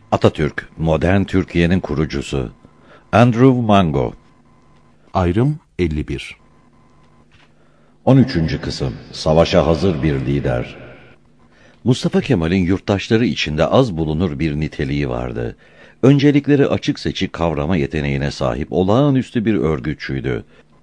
Atatürk, modern Türkiye'nin kurucusu. Andrew Mango. Ayrım 51. 13. kısım. Savaşa hazır bir lider. Mustafa Kemal'in yurttaşları içinde az bulunur bir niteliği vardı. Öncelikleri açık seçik kavrama yeteneğine sahip olağanüstü bir örgütçüydü.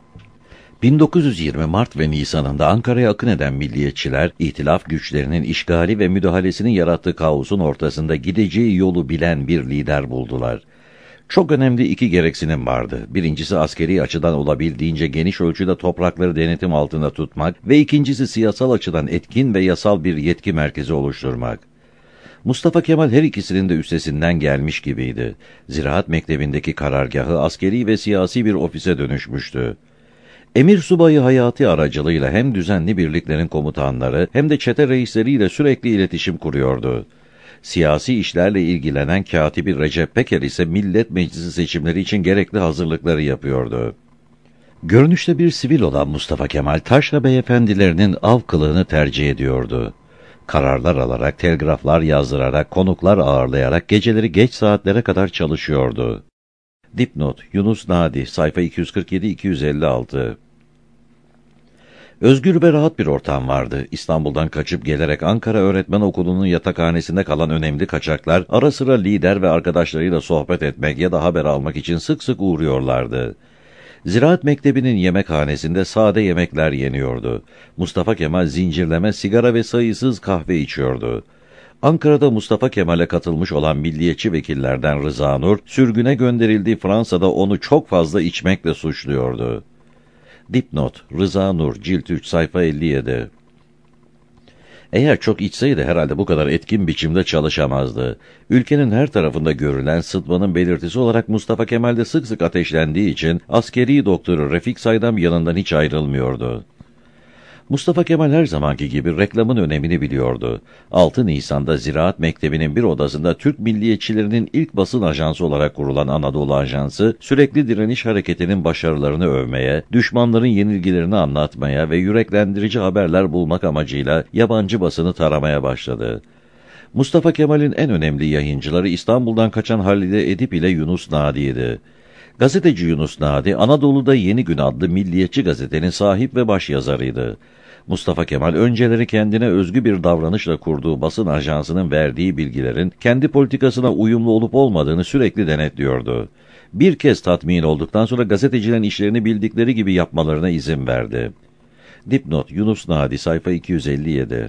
1920 Mart ve Nisan'ında Ankara'ya akın eden milliyetçiler, İtilaf güçlerinin işgali ve müdahalesinin yarattığı kaosun ortasında gideceği yolu bilen bir lider buldular. Çok önemli iki gereksinim vardı. Birincisi askeri açıdan olabildiğince geniş ölçüde toprakları denetim altında tutmak ve ikincisi siyasal açıdan etkin ve yasal bir yetki merkezi oluşturmak. Mustafa Kemal her ikisinin de üstesinden gelmiş gibiydi. Ziraat Mektebi'ndeki karargahı askeri ve siyasi bir ofise dönüşmüştü. Emir subayı Hayati aracılığıyla hem düzenli birliklerin komutanları hem de çete reisleriyle sürekli iletişim kuruyordu. Siyasi işlerle ilgilenen katibi Recep Peker ise Millet Meclisi seçimleri için gerekli hazırlıkları yapıyordu. Görünüşte bir sivil olan Mustafa Kemal, taşra beyefendilerinin av kılığını tercih ediyordu. Kararlar alarak, telgraflar yazdırarak, konuklar ağırlayarak geceleri geç saatlere kadar çalışıyordu. Dipnot, Yunus Nadi, sayfa 247-256. Özgür ve rahat bir ortam vardı. İstanbul'dan kaçıp gelerek Ankara Öğretmen Okulu'nun yatakhanesinde kalan önemli kaçaklar, ara sıra lider ve arkadaşlarıyla sohbet etmek ya da haber almak için sık sık uğruyorlardı. Ziraat Mektebi'nin yemekhanesinde sade yemekler yeniyordu. Mustafa Kemal zincirleme sigara ve sayısız kahve içiyordu. Ankara'da Mustafa Kemal'e katılmış olan milliyetçi vekillerden Rıza Nur, sürgüne gönderildiği Fransa'da onu çok fazla içmekle suçluyordu. Dipnot, Rıza Nur, cilt 3, sayfa 57. Eğer çok içseydi herhalde bu kadar etkin biçimde çalışamazdı. Ülkenin her tarafında görülen sıtmanın belirtisi olarak Mustafa Kemal de sık sık ateşlendiği için askeri doktoru Refik Saydam yanından hiç ayrılmıyordu. Mustafa Kemal her zamanki gibi reklamın önemini biliyordu. 6 Nisan'da Ziraat Mektebi'nin bir odasında Türk milliyetçilerinin ilk basın ajansı olarak kurulan Anadolu Ajansı, sürekli direniş hareketinin başarılarını övmeye, düşmanların yenilgilerini anlatmaya ve yüreklendirici haberler bulmak amacıyla yabancı basını taramaya başladı. Mustafa Kemal'in en önemli yayıncıları İstanbul'dan kaçan Halide Edip ile Yunus Nadi'ydi. Gazeteci Yunus Nadi, Anadolu'da Yeni Gün adlı milliyetçi gazetenin sahip ve başyazarıydı. Mustafa Kemal, önceleri kendine özgü bir davranışla kurduğu basın ajansının verdiği bilgilerin kendi politikasına uyumlu olup olmadığını sürekli denetliyordu. Bir kez tatmin olduktan sonra gazetecilerin işlerini bildikleri gibi yapmalarına izin verdi. Dipnot, Yunus Nadi, sayfa 257.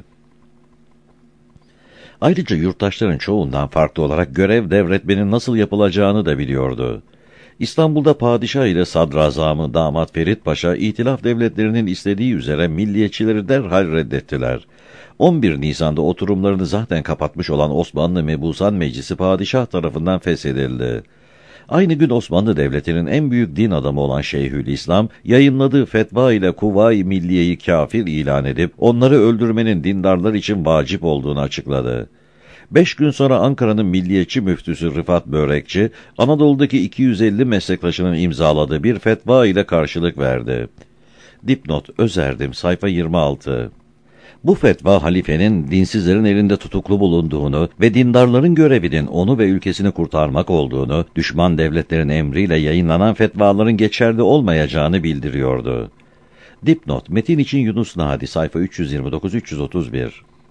Ayrıca yurttaşların çoğundan farklı olarak görev devretmenin nasıl yapılacağını da biliyordu. İstanbul'da padişah ile sadrazamı damat Ferit Paşa, İtilaf devletlerinin istediği üzere milliyetçileri derhal reddettiler. 11 Nisan'da oturumlarını zaten kapatmış olan Osmanlı Mebusan Meclisi padişah tarafından feshedildi. Aynı gün Osmanlı Devleti'nin en büyük din adamı olan Şeyhülislam, yayınladığı fetva ile Kuvayi Milliye'yi kafir ilan edip, onları öldürmenin dindarlar için vacip olduğunu açıkladı. 5 gün sonra Ankara'nın milliyetçi müftüsü Rıfat Börekçi, Anadolu'daki 250 meslektaşının imzaladığı bir fetva ile karşılık verdi. Dipnot, Özerdim, sayfa 26. Bu fetva, halifenin dinsizlerin elinde tutuklu bulunduğunu ve dindarların görevinin onu ve ülkesini kurtarmak olduğunu, düşman devletlerin emriyle yayınlanan fetvaların geçerli olmayacağını bildiriyordu. Dipnot, metin için Yunus Nadi, sayfa 329-331.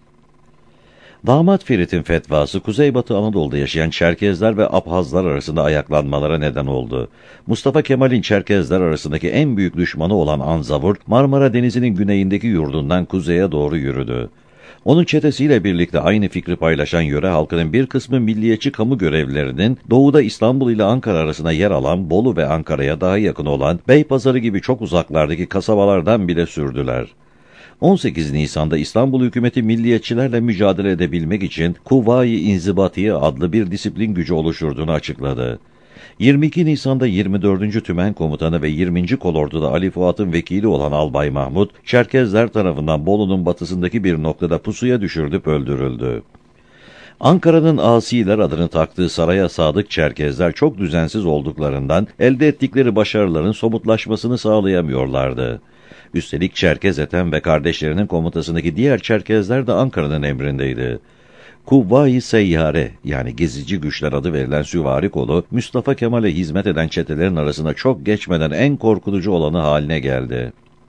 Damat Ferit'in fetvası, Kuzeybatı Anadolu'da yaşayan Çerkezler ve Abhazlar arasında ayaklanmalara neden oldu. Mustafa Kemal'in Çerkezler arasındaki en büyük düşmanı olan Anzavur, Marmara Denizi'nin güneyindeki yurdundan kuzeye doğru yürüdü. Onun çetesiyle birlikte aynı fikri paylaşan yöre halkının bir kısmı milliyetçi kamu görevlilerinin, doğuda İstanbul ile Ankara arasında yer alan Bolu ve Ankara'ya daha yakın olan Beypazarı gibi çok uzaklardaki kasabalardan bile sürdüler. 18 Nisan'da İstanbul hükümeti milliyetçilerle mücadele edebilmek için Kuvayi İnzibatiye adlı bir disiplin gücü oluşturduğunu açıkladı. 22 Nisan'da 24. Tümen Komutanı ve 20. Kolordu'da Ali Fuat'ın vekili olan Albay Mahmut, Çerkezler tarafından Bolu'nun batısındaki bir noktada pusuya düşürülüp öldürüldü. Ankara'nın asiler adını taktığı saraya sadık Çerkezler çok düzensiz olduklarından elde ettikleri başarıların somutlaşmasını sağlayamıyorlardı. Üstelik Çerkez Ethem ve kardeşlerinin komutasındaki diğer Çerkezler de Ankara'nın emrindeydi. Kuvvayi Seyyare yani gezici güçler adı verilen süvari kolu, Mustafa Kemal'e hizmet eden çetelerin arasında çok geçmeden en korkutucu olanı haline geldi.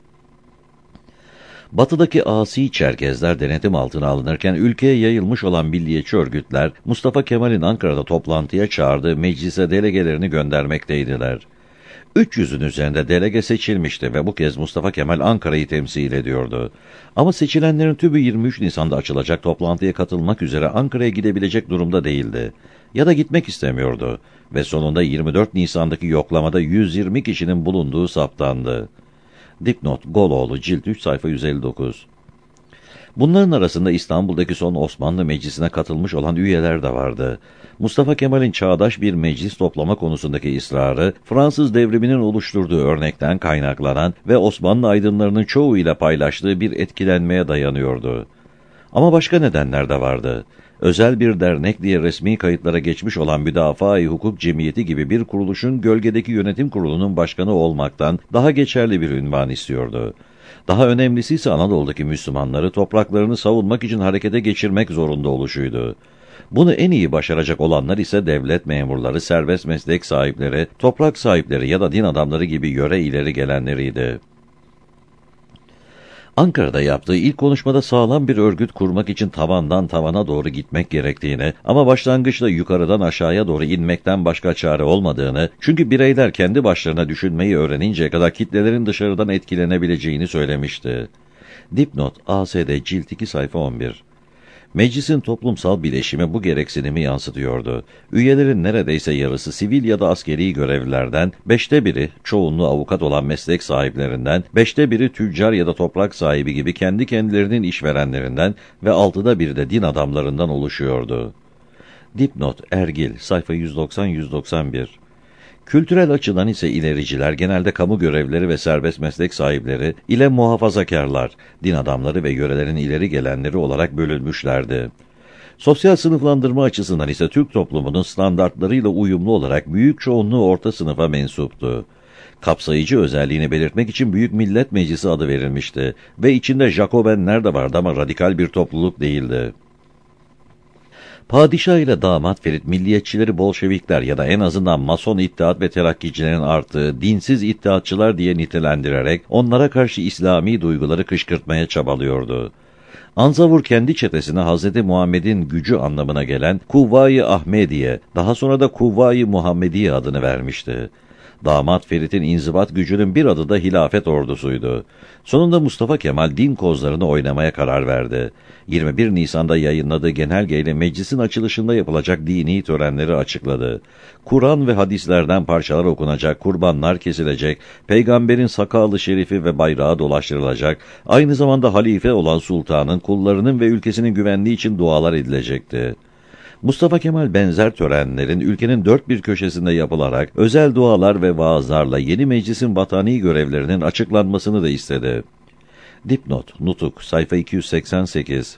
Batıdaki asi Çerkezler denetim altına alınırken ülkeye yayılmış olan milliyetçi örgütler, Mustafa Kemal'in Ankara'da toplantıya çağırdığı meclise delegelerini göndermekteydiler. 300'ün üzerinde delege seçilmişti ve bu kez Mustafa Kemal Ankara'yı temsil ediyordu. Ama seçilenlerin tümü 23 Nisan'da açılacak toplantıya katılmak üzere Ankara'ya gidebilecek durumda değildi. Ya da gitmek istemiyordu ve sonunda 24 Nisan'daki yoklamada 120 kişinin bulunduğu saptandı. Dipnot Goloğlu cilt 3 sayfa 159. Bunların arasında İstanbul'daki son Osmanlı Meclisi'ne katılmış olan üyeler de vardı. Mustafa Kemal'in çağdaş bir meclis toplama konusundaki ısrarı, Fransız devriminin oluşturduğu örnekten kaynaklanan ve Osmanlı aydınlarının çoğuyla paylaştığı bir etkilenmeye dayanıyordu. Ama başka nedenler de vardı. Özel bir dernek diye resmi kayıtlara geçmiş olan Müdafaa-i Hukuk Cemiyeti gibi bir kuruluşun gölgedeki yönetim kurulunun başkanı olmaktan daha geçerli bir ünvan istiyordu. Daha önemlisi ise Anadolu'daki Müslümanları topraklarını savunmak için harekete geçirmek zorunda oluşuydu. Bunu en iyi başaracak olanlar ise devlet memurları, serbest meslek sahipleri, toprak sahipleri ya da din adamları gibi yöre ileri gelenleriydi. Ankara'da yaptığı ilk konuşmada sağlam bir örgüt kurmak için tavandan tavana doğru gitmek gerektiğini ama başlangıçta yukarıdan aşağıya doğru inmekten başka çare olmadığını, çünkü bireyler kendi başlarına düşünmeyi öğreninceye kadar kitlelerin dışarıdan etkilenebileceğini söylemişti. Dipnot ASD cilt 2 sayfa 11. Meclisin toplumsal bileşimi bu gereksinimi yansıtıyordu. Üyelerin neredeyse yarısı sivil ya da askeri görevlilerden, 5'te biri çoğunluğu avukat olan meslek sahiplerinden, 5'te biri tüccar ya da toprak sahibi gibi kendi kendilerinin işverenlerinden ve 6'da biri de din adamlarından oluşuyordu. Dipnot Ergil sayfa 190-191. Kültürel açıdan ise ilericiler genelde kamu görevlileri ve serbest meslek sahipleri ile muhafazakarlar, din adamları ve yörelerin ileri gelenleri olarak bölünmüşlerdi. Sosyal sınıflandırma açısından ise Türk toplumunun standartlarıyla uyumlu olarak büyük çoğunluğu orta sınıfa mensuptu. Kapsayıcı özelliğini belirtmek için Büyük Millet Meclisi adı verilmişti ve içinde Jacobenler de vardı ama radikal bir topluluk değildi. Padişah ile damat Ferit, milliyetçileri Bolşevikler ya da en azından Mason İttihat ve Terakkicilerin arttığı dinsiz ittihatçılar diye nitelendirerek onlara karşı İslami duyguları kışkırtmaya çabalıyordu. Anzavur kendi çetesine Hz. Muhammed'in gücü anlamına gelen Kuvvayi Ahmediye, daha sonra da Kuvvayi Muhammediye adını vermişti. Damat Ferit'in inzibat gücünün bir adı da hilafet ordusuydu. Sonunda Mustafa Kemal din kozlarını oynamaya karar verdi. 21 Nisan'da yayınladığı genelgeyle meclisin açılışında yapılacak dini törenleri açıkladı. Kur'an ve hadislerden parçalar okunacak, kurbanlar kesilecek, peygamberin sakalı şerifi ve bayrağı dolaştırılacak, aynı zamanda halife olan sultanın, kullarının ve ülkesinin güvenliği için dualar edilecekti. Mustafa Kemal benzer törenlerin ülkenin dört bir köşesinde yapılarak özel dualar ve vaazlarla yeni meclisin vatani görevlerinin açıklanmasını da istedi. Dipnot, Nutuk, sayfa 288.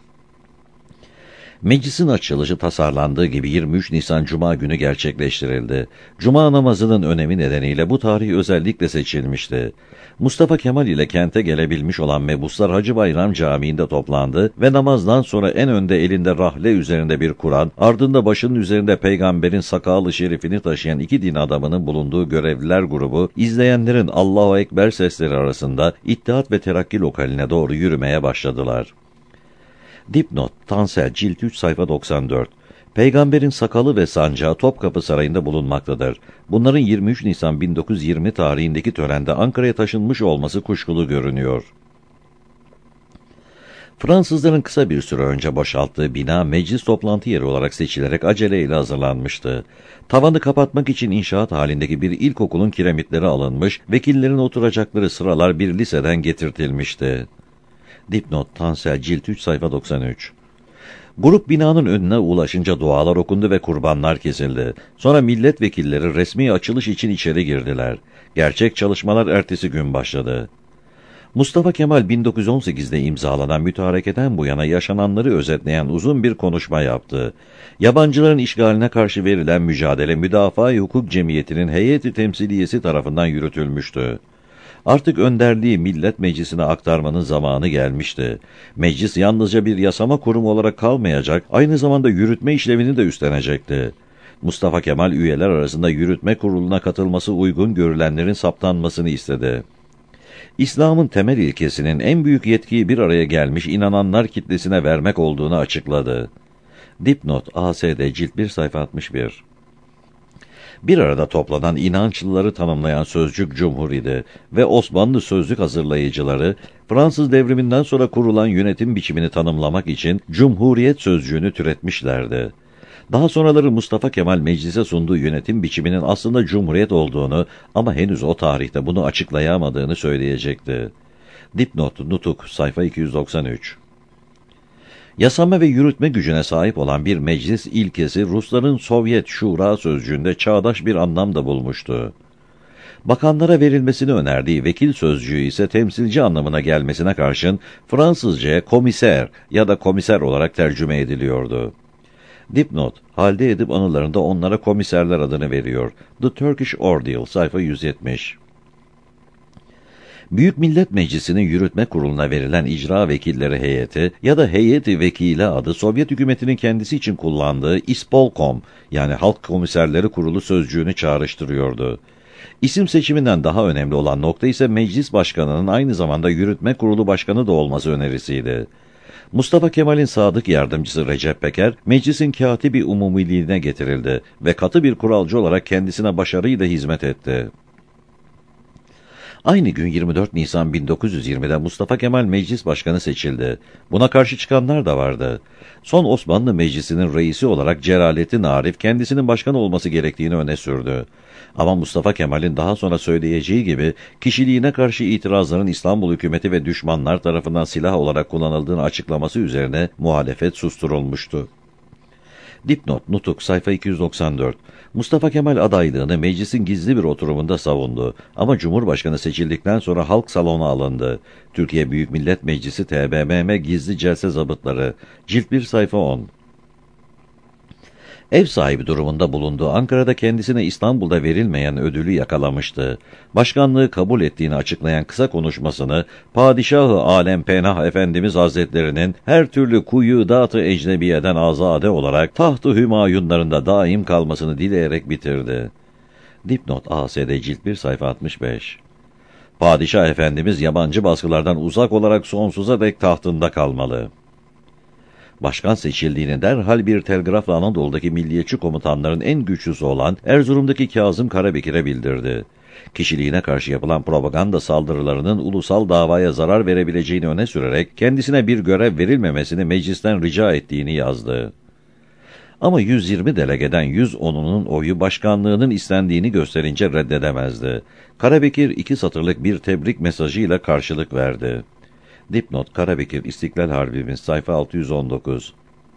Meclisin açılışı tasarlandığı gibi 23 Nisan Cuma günü gerçekleştirildi. Cuma namazının önemi nedeniyle bu tarih özellikle seçilmişti. Mustafa Kemal ile kente gelebilmiş olan mebuslar Hacı Bayram Camii'nde toplandı ve namazdan sonra en önde elinde rahle üzerinde bir Kur'an, ardında başının üzerinde peygamberin sakalı şerifini taşıyan iki din adamının bulunduğu görevliler grubu, izleyenlerin Allahu Ekber sesleri arasında İttihat ve Terakki lokaline doğru yürümeye başladılar. Dipnot, Tansel, cilt 3 sayfa 94. Peygamberin sakalı ve sancağı Topkapı Sarayı'nda bulunmaktadır. Bunların 23 Nisan 1920 tarihindeki törende Ankara'ya taşınmış olması kuşkulu görünüyor. Fransızların kısa bir süre önce boşalttığı bina meclis toplantı yeri olarak seçilerek aceleyle hazırlanmıştı. Tavanı kapatmak için inşaat halindeki bir ilkokulun kiremitleri alınmış, vekillerin oturacakları sıralar bir liseden getirtilmişti. Dipnot, Tansel, cilt 3 sayfa 93. Grup binanın önüne ulaşınca dualar okundu ve kurbanlar kesildi. Sonra milletvekilleri resmi açılış için içeri girdiler. Gerçek çalışmalar ertesi gün başladı. Mustafa Kemal 1918'de imzalanan mütarekeden bu yana yaşananları özetleyen uzun bir konuşma yaptı. Yabancıların işgaline karşı verilen mücadele Müdafaa-i Hukuk Cemiyeti'nin heyeti temsiliyesi tarafından yürütülmüştü. Artık önderliği Millet Meclisi'ne aktarmanın zamanı gelmişti. Meclis yalnızca bir yasama kurumu olarak kalmayacak, aynı zamanda yürütme işlevini de üstlenecekti. Mustafa Kemal üyeler arasında yürütme kuruluna katılması uygun görülenlerin saptanmasını istedi. İslam'ın temel ilkesinin en büyük yetkiyi bir araya gelmiş inananlar kitlesine vermek olduğunu açıkladı. Dipnot ASD cilt 1 sayfa 61. Bir arada toplanan inançlıları tanımlayan sözcük cumhur idi ve Osmanlı sözlük hazırlayıcıları Fransız devriminden sonra kurulan yönetim biçimini tanımlamak için cumhuriyet sözcüğünü türetmişlerdi. Daha sonraları Mustafa Kemal meclise sunduğu yönetim biçiminin aslında cumhuriyet olduğunu ama henüz o tarihte bunu açıklayamadığını söyleyecekti. Dipnot Nutuk sayfa 293. Yasama ve yürütme gücüne sahip olan bir meclis ilkesi Rusların Sovyet Şura sözcüğünde çağdaş bir anlam da bulmuştu. Bakanlara verilmesini önerdiği vekil sözcüğü ise temsilci anlamına gelmesine karşın Fransızca'ya komiser ya da komiser olarak tercüme ediliyordu. Dipnot, Halide Edip anılarında onlara komiserler adını veriyor. The Turkish Ordeal, sayfa 170. Büyük Millet Meclisi'nin yürütme kuruluna verilen icra vekilleri heyeti ya da heyeti vekili adı Sovyet hükümetinin kendisi için kullandığı İspolkom yani Halk Komiserleri Kurulu sözcüğünü çağrıştırıyordu. İsim seçiminden daha önemli olan nokta ise meclis başkanının aynı zamanda yürütme kurulu başkanı da olması önerisiydi. Mustafa Kemal'in sadık yardımcısı Recep Peker, meclisin katibi umumiliğine getirildi ve katı bir kuralcı olarak kendisine başarıyla hizmet etti. Aynı gün 24 Nisan 1920'de Mustafa Kemal meclis başkanı seçildi. Buna karşı çıkanlar da vardı. Son Osmanlı Meclisi'nin reisi olarak Celalettin Arif kendisinin başkan olması gerektiğini öne sürdü. Ama Mustafa Kemal'in daha sonra söyleyeceği gibi kişiliğine karşı itirazların İstanbul hükümeti ve düşmanlar tarafından silah olarak kullanıldığını açıklaması üzerine muhalefet susturulmuştu. Dipnot Nutuk sayfa 294. Mustafa Kemal adaylığını meclisin gizli bir oturumunda savundu ama Cumhurbaşkanı seçildikten sonra halk salona alındı. Türkiye Büyük Millet Meclisi TBMM gizli celse zabıtları cilt 1 sayfa 10. Ev sahibi durumunda bulunduğu Ankara'da kendisine İstanbul'da verilmeyen ödülü yakalamıştı. Başkanlığı kabul ettiğini açıklayan kısa konuşmasını Padişah-ı Alem Penah Efendimiz Hazretlerinin her türlü kuyudat-ı ecnebiyeden azade olarak taht-ı hümayunlarında daim kalmasını dileyerek bitirdi. Dipnot ASD cilt 1 sayfa 65. Padişah Efendimiz yabancı baskılardan uzak olarak sonsuza dek tahtında kalmalı. Başkan seçildiğini derhal bir telgrafla Anadolu'daki milliyetçi komutanların en güçlüsü olan Erzurum'daki Kazım Karabekir'e bildirdi. Kişiliğine karşı yapılan propaganda saldırılarının ulusal davaya zarar verebileceğini öne sürerek kendisine bir görev verilmemesini meclisten rica ettiğini yazdı. Ama 120 delegeden 110'unun oyu başkanlığının istendiğini gösterince reddedemezdi. Karabekir 2 satırlık bir tebrik mesajıyla karşılık verdi. Dipnot Karabekir İstiklal Harbimiz sayfa 619.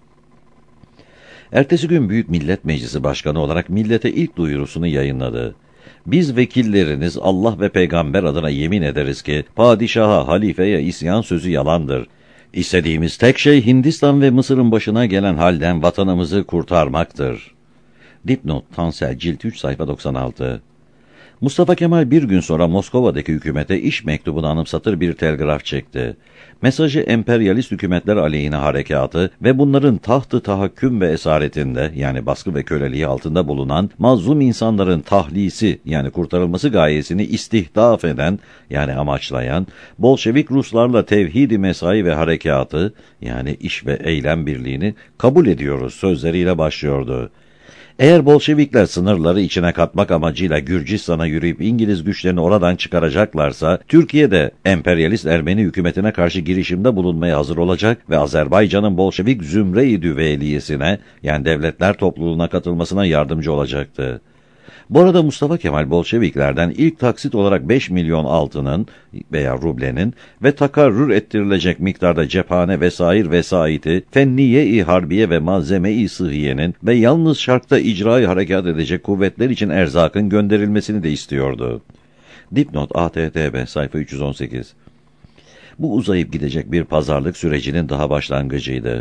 Ertesi gün Büyük Millet Meclisi Başkanı olarak millete ilk duyurusunu yayınladı. Biz vekilleriniz Allah ve peygamber adına yemin ederiz ki padişaha, halifeye isyan sözü yalandır. İstediğimiz tek şey Hindistan ve Mısır'ın başına gelen halden vatanımızı kurtarmaktır. Dipnot Tansel cilt 3 sayfa 96. Mustafa Kemal bir gün sonra Moskova'daki hükümete iş mektubunu anımsatır bir telgraf çekti. Mesajı emperyalist hükümetler aleyhine harekatı ve bunların tahtı tahakküm ve esaretinde yani baskı ve köleliği altında bulunan mazlum insanların tahlisi yani kurtarılması gayesini istihdaf eden yani amaçlayan Bolşevik Ruslarla tevhid-i mesai ve harekatı yani iş ve eylem birliğini kabul ediyoruz sözleriyle başlıyordu. Eğer Bolşevikler sınırları içine katmak amacıyla Gürcistan'a yürüyüp İngiliz güçlerini oradan çıkaracaklarsa, Türkiye'de emperyalist Ermeni hükümetine karşı girişimde bulunmaya hazır olacak ve Azerbaycan'ın Bolşevik Zümre-i Düveliyesine yani devletler topluluğuna katılmasına yardımcı olacaktı. Bu arada Mustafa Kemal Bolşeviklerden ilk taksit olarak 5 milyon altının veya rublenin ve takarrür ettirilecek miktarda cephane vesair vesaiti, fenniye-i harbiye ve malzeme-i sıhhiyenin ve yalnız şarkta icra-i harekat edecek kuvvetler için erzakın gönderilmesini de istiyordu. Dipnot ATTB sayfa 318. Bu uzayıp gidecek bir pazarlık sürecinin daha başlangıcıydı.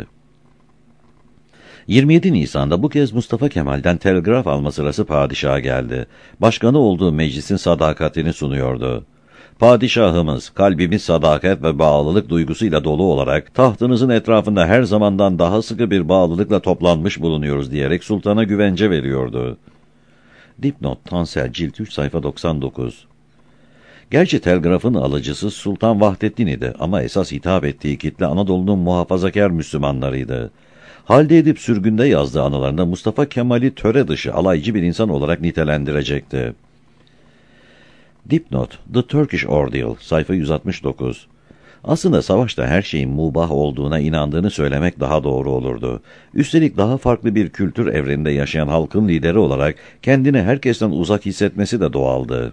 27 Nisan'da bu kez Mustafa Kemal'den telgraf alma sırası padişaha geldi. Başkanı olduğu meclisin sadakatini sunuyordu. Padişahımız, kalbimiz sadakat ve bağlılık duygusuyla dolu olarak tahtınızın etrafında her zamandan daha sıkı bir bağlılıkla toplanmış bulunuyoruz diyerek sultana güvence veriyordu. Dipnot Tansel Cilt 3 sayfa 99. Gerçi telgrafın alıcısı Sultan Vahdettin idi ama esas hitap ettiği kitle Anadolu'nun muhafazakar Müslümanlarıydı. Halde edip sürgünde yazdığı anılarında Mustafa Kemal'i töre dışı alaycı bir insan olarak nitelendirecekti. Dipnot The Turkish Ordeal sayfa 169. Aslında savaşta her şeyin mubah olduğuna inandığını söylemek daha doğru olurdu. Üstelik daha farklı bir kültür evreninde yaşayan halkın lideri olarak kendini herkesten uzak hissetmesi de doğaldı.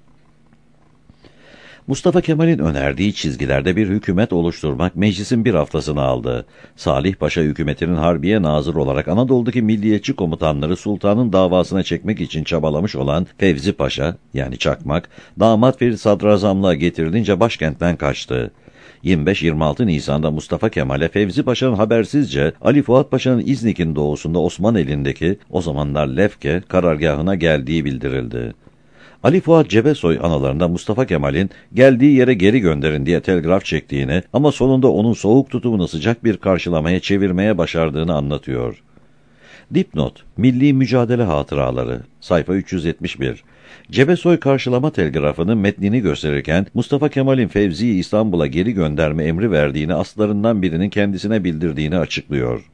Mustafa Kemal'in önerdiği çizgilerde bir hükümet oluşturmak meclisin bir haftasını aldı. Salih Paşa hükümetinin harbiye nazır olarak Anadolu'daki milliyetçi komutanları sultanın davasına çekmek için çabalamış olan Fevzi Paşa, yani Çakmak, damat Ferit sadrazamlığa getirilince başkentten kaçtı. 25-26 Nisan'da Mustafa Kemal'e Fevzi Paşa'nın habersizce Ali Fuat Paşa'nın İznik'in doğusunda Osmaneli'ndeki, o zamanlar Lefke, karargahına geldiği bildirildi. Ali Fuat Cebesoy anılarında Mustafa Kemal'in geldiği yere geri gönderin diye telgraf çektiğini ama sonunda onun soğuk tutumunu sıcak bir karşılamaya çevirmeye başardığını anlatıyor. Dipnot Milli Mücadele Hatıraları sayfa 371. Cebesoy karşılama telgrafının metnini gösterirken Mustafa Kemal'in Fevzi'yi İstanbul'a geri gönderme emri verdiğini aslarından birinin kendisine bildirdiğini açıklıyor.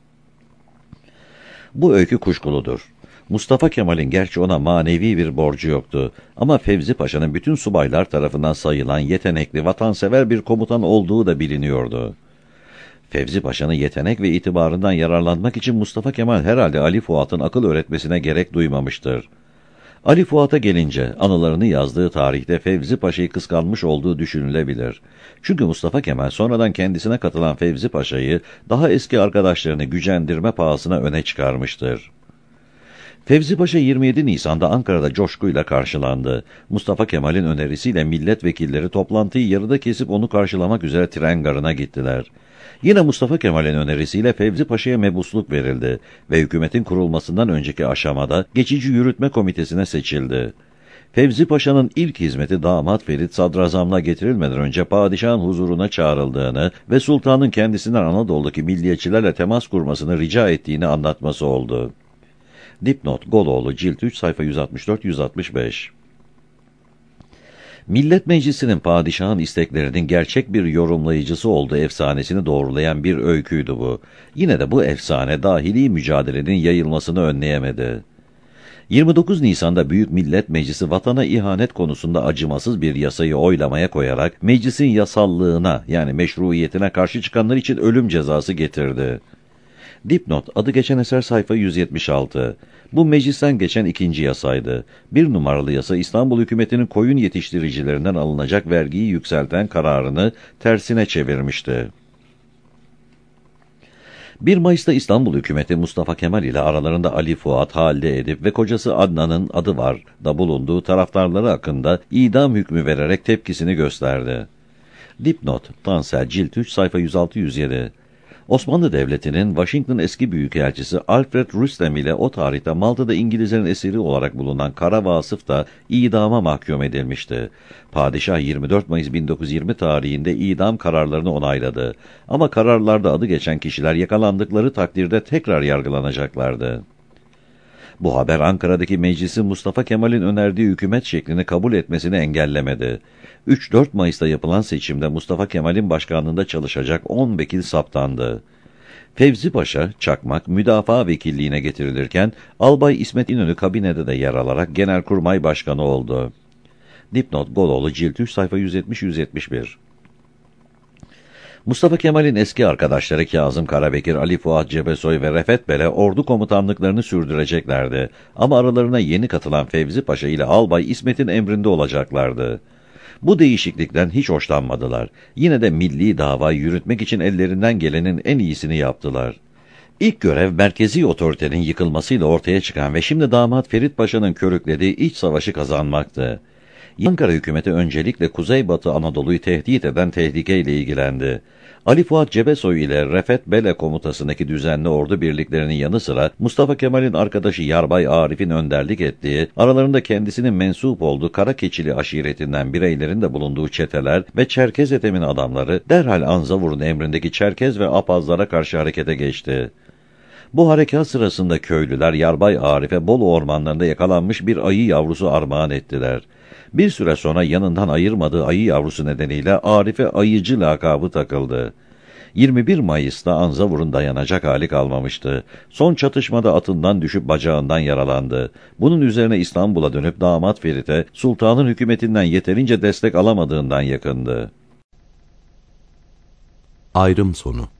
Bu öykü kuşkuludur. Mustafa Kemal'in gerçi ona manevi bir borcu yoktu ama Fevzi Paşa'nın bütün subaylar tarafından sayılan yetenekli, vatansever bir komutan olduğu da biliniyordu. Fevzi Paşa'nın yetenek ve itibarından yararlanmak için Mustafa Kemal herhalde Ali Fuat'ın akıl öğretmesine gerek duymamıştır. Ali Fuat'a gelince anılarını yazdığı tarihte Fevzi Paşa'yı kıskanmış olduğu düşünülebilir. Çünkü Mustafa Kemal sonradan kendisine katılan Fevzi Paşa'yı daha eski arkadaşlarını gücendirme pahasına öne çıkarmıştır. Fevzi Paşa 27 Nisan'da Ankara'da coşkuyla karşılandı. Mustafa Kemal'in önerisiyle milletvekilleri toplantıyı yarıda kesip onu karşılamak üzere tren garına gittiler. Yine Mustafa Kemal'in önerisiyle Fevzi Paşa'ya mebusluk verildi ve hükümetin kurulmasından önceki aşamada geçici yürütme komitesine seçildi. Fevzi Paşa'nın ilk hizmeti damat Ferit sadrazamlığa getirilmeden önce padişahın huzuruna çağrıldığını ve sultanın kendisinden Anadolu'daki milliyetçilerle temas kurmasını rica ettiğini anlatması oldu. Dipnot Goloğlu Cilt 3 sayfa 164-165. Millet Meclisi'nin padişahın isteklerinin gerçek bir yorumlayıcısı olduğu efsanesini doğrulayan bir öyküydü bu. Yine de bu efsane dahili mücadelenin yayılmasını önleyemedi. 29 Nisan'da Büyük Millet Meclisi vatana ihanet konusunda acımasız bir yasayı oylamaya koyarak meclisin yasallığına yani meşruiyetine karşı çıkanlar için ölüm cezası getirdi. Dipnot adı geçen eser sayfa 176. Bu meclisten geçen ikinci yasaydı. Bir numaralı yasa İstanbul hükümetinin koyun yetiştiricilerinden alınacak vergiyi yükselten kararını tersine çevirmişti. 1 Mayıs'ta İstanbul hükümeti Mustafa Kemal ile aralarında Ali Fuat, Halide Edip ve kocası Adnan'ın adı var da bulunduğu taraftarları hakkında idam hükmü vererek tepkisini gösterdi. Dipnot Tansel Cilt 3 sayfa 106-107. Osmanlı Devleti'nin Washington eski büyükelçisi Alfred Rustem ile o tarihte Malta'da İngilizlerin esiri olarak bulunan Kara Vasıf da idama mahkum edilmişti. Padişah 24 Mayıs 1920 tarihinde idam kararlarını onayladı. Ama kararlarda adı geçen kişiler yakalandıkları takdirde tekrar yargılanacaklardı. Bu haber Ankara'daki meclisin Mustafa Kemal'in önerdiği hükümet şeklini kabul etmesini engellemedi. 3-4 Mayıs'ta yapılan seçimde Mustafa Kemal'in başkanlığında çalışacak 10 vekil saptandı. Fevzi Paşa, Çakmak, müdafaa vekilliğine getirilirken Albay İsmet İnönü kabinede de yer alarak Genelkurmay Başkanı oldu. Dipnot Goloğlu Cilt 3 sayfa 170-171. Mustafa Kemal'in eski arkadaşları Kazım Karabekir, Ali Fuat Cebesoy ve Refet Bele ordu komutanlıklarını sürdüreceklerdi. Ama aralarına yeni katılan Fevzi Paşa ile Albay İsmet'in emrinde olacaklardı. Bu değişiklikten hiç hoşlanmadılar. Yine de milli davayı yürütmek için ellerinden gelenin en iyisini yaptılar. İlk görev merkezi otoritenin yıkılmasıyla ortaya çıkan ve şimdi damat Ferit Paşa'nın körüklediği iç savaşı kazanmaktı. Ankara hükümeti öncelikle Kuzeybatı Anadolu'yu tehdit eden tehlikeyle ilgilendi. Ali Fuat Cebesoy ile Refet Bele komutasındaki düzenli ordu birliklerinin yanı sıra Mustafa Kemal'in arkadaşı Yarbay Arif'in önderlik ettiği, aralarında kendisinin mensup olduğu Karakeçili aşiretinden bireylerin de bulunduğu çeteler ve Çerkez etemin adamları derhal Anzavur'un emrindeki Çerkez ve Apazlara karşı harekete geçti. Bu harekat sırasında köylüler Yarbay Arif'e Bolu ormanlarında yakalanmış bir ayı yavrusu armağan ettiler. Bir süre sonra yanından ayırmadığı ayı yavrusu nedeniyle Arif'e ayıcı lakabı takıldı. 21 Mayıs'ta Anzavur'un dayanacak hali kalmamıştı. Son çatışmada atından düşüp bacağından yaralandı. Bunun üzerine İstanbul'a dönüp damat Ferit'e sultanın hükümetinden yeterince destek alamadığından yakındı. Ayrım sonu.